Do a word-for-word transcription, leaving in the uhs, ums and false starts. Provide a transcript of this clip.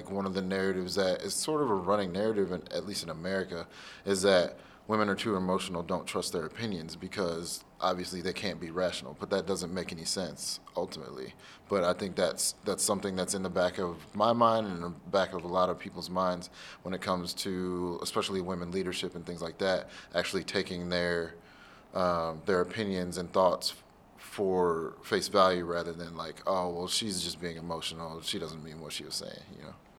like one of the narratives that is sort of a running narrative, in, at least in America, is that women are too emotional, don't trust their opinions because obviously they can't be rational. But that doesn't make any sense ultimately. But I think that's that's something that's in the back of my mind and in the back of a lot of people's minds when it comes to especially women leadership and things like that, actually taking their um, their opinions and thoughts for face value rather than like, oh well, she's just being emotional. She doesn't mean what she was saying, you know.